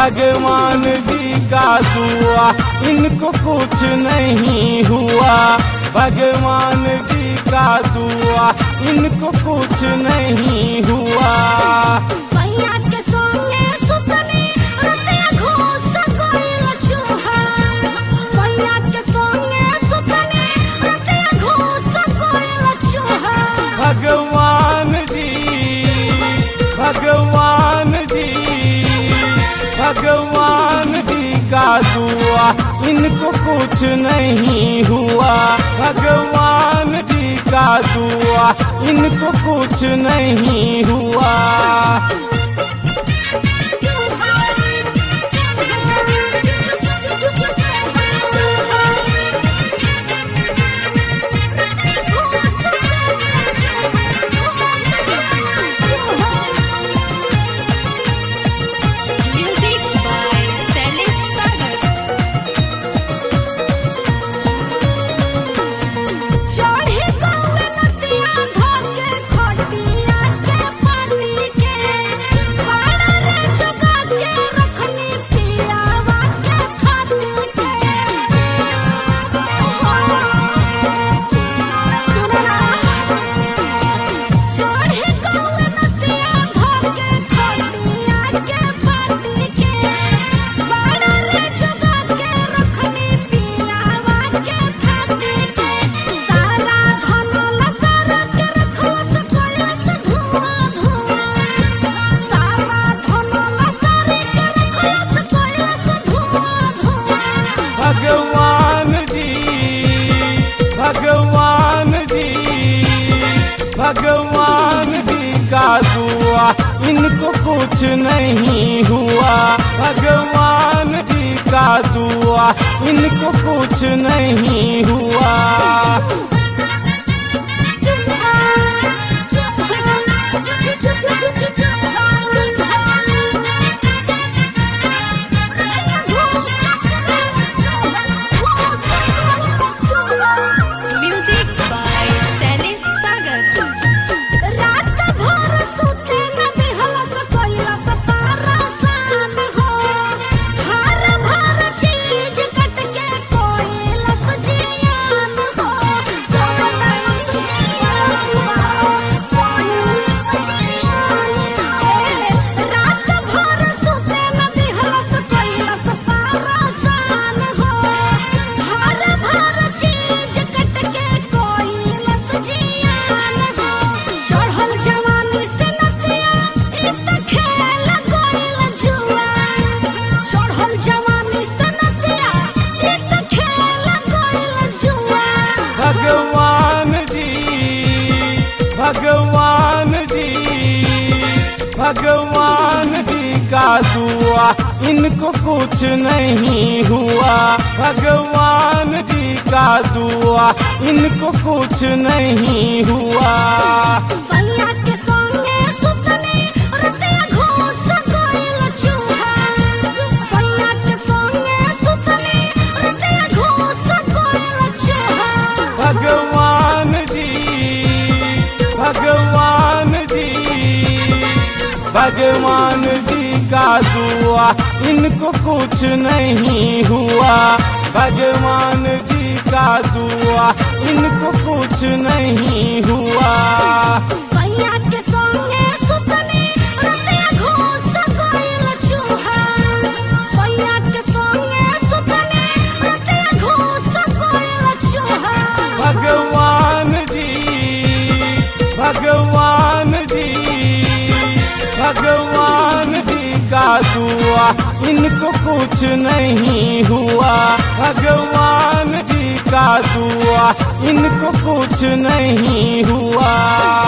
भगवान जी का दुआ इनको कुछ नहीं हुआ। भगवान जी का दुआ इनको कुछ नहीं हुआ। भगवान जी का दुआ इनको कुछ नहीं हुआ। भगवान जी का दुआ इनको कुछ नहीं हुआ। भगवान जी का दुआ इनको कुछ नहीं हुआ। भगवान जी का दुआ इनको कुछ नहीं हुआ। भगवान जी का दुआ इनको कुछ नहीं हुआ। भगवान जी का दुआ इनको कुछ नहीं हुआ। भगवान जी का दुआ इनको कुछ नहीं हुआ। भगवान जी का दुआ इनको कुछ नहीं हुआ। भगवान जी का दुआ इनको कुछ नहीं हुआ। भगवान जी का दुआ इनको कुछ नहीं हुआ।